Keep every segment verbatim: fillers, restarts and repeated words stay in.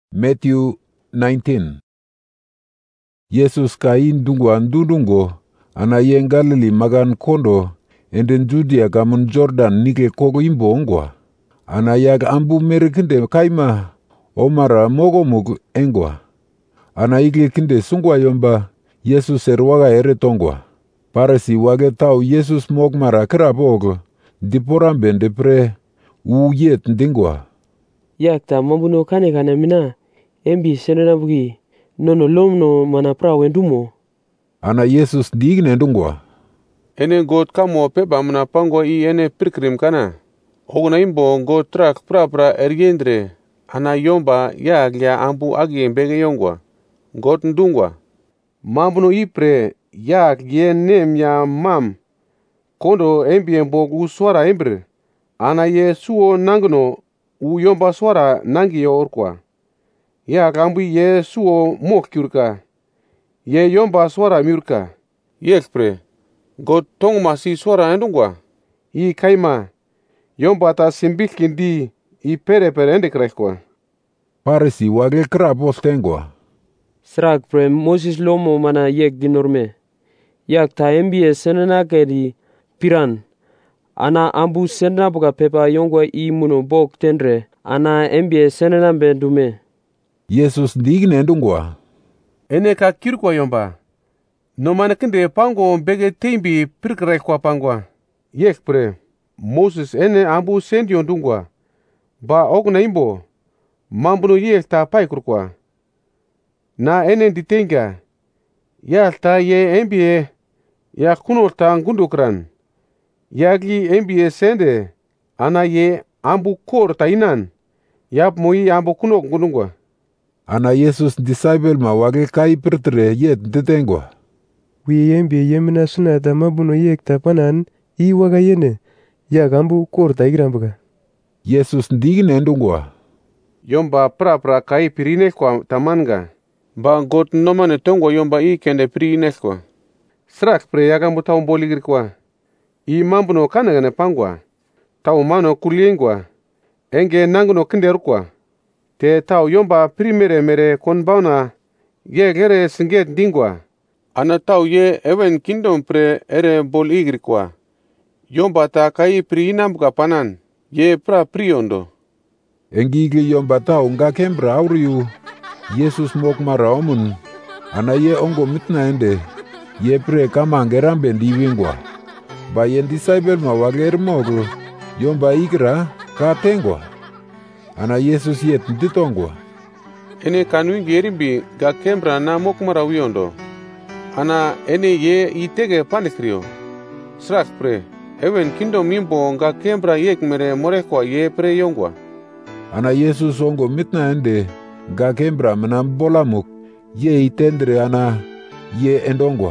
Matthew nineteen. Yesus kain dungwa ndudungo ana yen Galili magan kondo enden Judea gamun Jordan nike kogo imbo ongwa. Ana yag ambu merikinde kaima omara mogo mug engwa. Ana igli kinde sungwa yomba Yesus erwaga ere tongwa. Parasi wage tau Yesus mogmara krabog diporambe depre u yet ndingwa. Yakta mambuno kane kana mina embi senena bugi nono lomno mana pra wendumo. Ana Yesus digne ndungwa. Ene god kamo peba mna pango i ene pirkrim kana. Oguna imbo god trak pra pra ergendre. Ana yomba ya glia ambu agi mbege yongwa. God ndungwa. Mambuno ipre ya glie nem ya mam. Kondo embi embo uswara embre. Ana ye suo nangno u yomba swara nangi yo orkwa. Ya kambu ye suo mok kyurka. Ye yomba swara myurka. Yekpre. God tong masi swara endungwa. I kaima. Yomba ta simbik kindi. I pere pere ende krekwa. Parisi wage krabos tengwa. Srak pre Moses lomo mana yek dinorme. Yak ta embi senena kedi piran. Ana ambu senena buka pepa yongwa i muno bok tendre. Ana embi senena bendume. Yesus digne ndungwa. Ene ka kirkwa yomba. No mana kinde pango mbege tembi pirkrekwa pangwa. Yekpre. Moses ene ambu sendio ndungwa. Ba ogna imbo. Mambuno yek ta paikurkwa. Na ene ditenga. Ya ta ye embi ya kuno ta ngundukran. Yagli embi sende. Ana ye ambu kor ta inan. Yap moi ambu kuno ngundungwa. Ana Yesus disciple ma wage kai pertre yet detengwa. Wi embi yemina suna ta mabuno yek ta panan i waga yene. Ya gambu kor ta igrambuga. Yesus digne ndungwa. Yomba pra pra kai pirine kwa tamanga. Ba got nomane tongo yomba i kende pirine kwa. Srak pre yagambu tau mboligir kwa. I mambuno kanagane pangwa. Tau mano kuliengwa. Enge nanguno kinderu kwa. Te tau yomba primere mere konbauna ye gere singet dingwa. Ana tau ye even kingdom pre ere bol igri kwa. Yomba ta kai pri inambuka panan. Ye pra priondo. Engigli yomba tau nga kembra auriu. Yesus mok mara omun. Ana ye ongo mitna ende. Ye pre kama ngerambe ndiwingwa. Ba yen disciple ma wager mogo. Yomba igra ka tengwa. Ana Yesus yet nditongwa. Ene kanui gerimbi ga kembra na mokmara wiondo. Ana ene ye itege panikrio. Srak pre. Even kingdom imbo ga kembra yek mere morekwa ye pre yongwa. Ana Yesus ongo mitna ende. Ga kembra menam bolamuk. Ye itendre ana ye endongwa.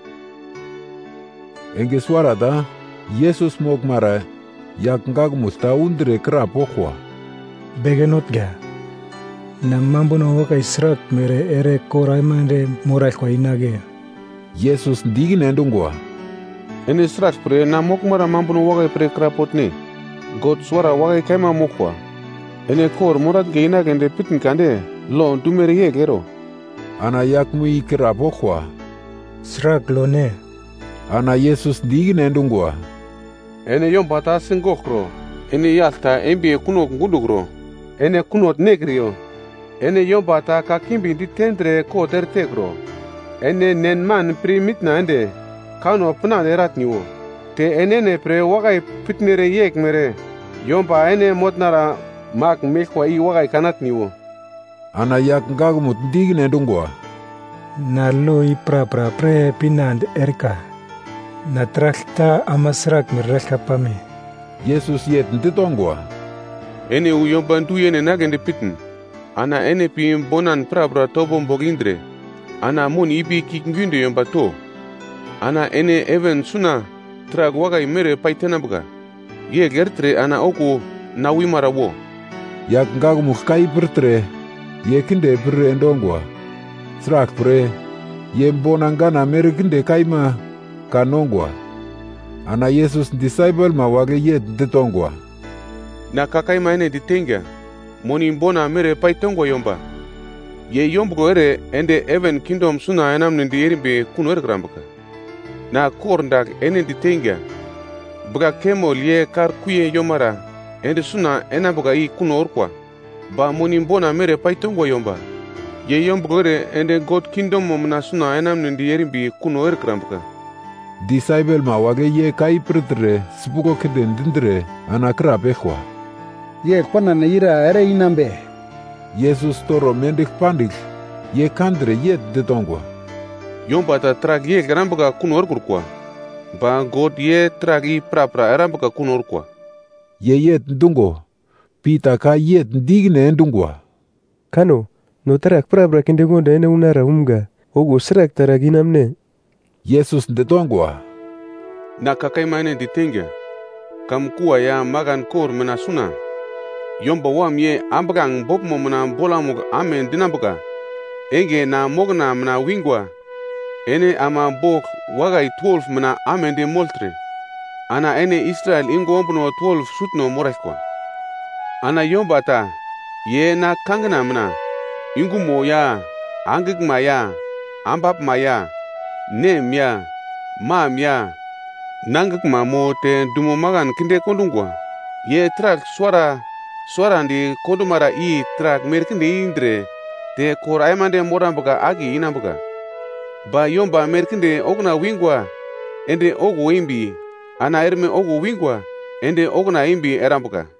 Enge swarada. Yesus mokmara. Yak ngag musta undre kra pokwa. Begenotga. Na mambuno waka israk mere ere koraimande morai kwa inage. Yesus digne ndungwa. Ene srak pre na mokmara mambuno waka pre krapotne. God swara waka kaima mokwa. Ene kor morat ge inage nde pitin kande lo dumere ye gero. Ana yak mui kra pokwa. Srak lone. Ana Yesus digne ndungwa. Ene yomba ta singokro. Ene yalta embi kuno ngundugro. Ene kunot negrio. Ene yomba ta kakimbi di tendre ko tertegro. Ene nen man pri mitna ende. Kano pna erat niwo. Te ene ne pre wagai pitnere yek mere. Yomba ene motnara mak mekwa i wagai kanat niwo. Ana yak ngagmut digne ndungwa. Na lo i pra pra pre pinand erka. Na trakta amasrak mirreka pame. Yesus yet nditongwa. Ene u yomba ndu yene nagende pitin. Ana ene pi bonan prabra tobo mbogindre. Ana mon ibi kikingunde yomba to. Ana ene even suna trag wagai mere paitenabuga. Ye gertre ana oku na wimara wo. Yak ngagmu kai pertre. Ye kinde pre endongwa. Srak pre. Ye mbonangana mere kinde kaima kanongwa. Ana Yesus disciple ma wage yet detongwa. Na kakai maene ditenga. Moni mbona mere paitongwa yomba. ye yombugo ere ende even kingdom suna enam nindi erimbe kuno ere grambuka. Na kor ndak ene di tenga. Buga kemo lie kar kuye yomara ende suna ena buga i kuno orkwa. Ba moni mbona mere paitongwa yomba. Ye yombugo ere ende God kingdom momna suna enam nindi erimbe kuno ere grambuka. Disciple ma wage ye kai pritre sipuko keden dindre anakra pekwa. Ye kwana na ira ere inambe. Jesus toro mendik pandik ye kandre yet detongwa. Yomba ta trag ye grambuka kuno orkurkwa. Ba God ye trag i prapra erambuka kuno orkwa. Ye yet ndungo. Pita ka yet ndigne ndungwa. Kano, no tarak prapra kende gonda ene unara umga. Ogo srak taraginamne. Jesus ndetongwa. Na kakai maine ditenge. Kam kuwa ya magan kor mena suna. Yomba wam ye ambagang bob mo mena bola mog amen dinambuka. Enge na mogna mena wingwa. Ene ama bok wagai twelve mena amen de moltre. Ana ene Israel ingo ombuno twelve sutno morekwa. Ana yomba ta ye na kangna mena. Ingu mo ya, angig ma ya, ambap ma ya. Nem ya, mam ya, nangak mamo te dumo magan kinde kondungwa. Ye trak swara, swara ndi kondumara i trak merkinde indre, te kor aymande morambuka agi inambuka. Ba yomba merkinde ogna wingwa, ende ogu imbi, ana erme ogu wingwa, ende ogna imbi erambuka.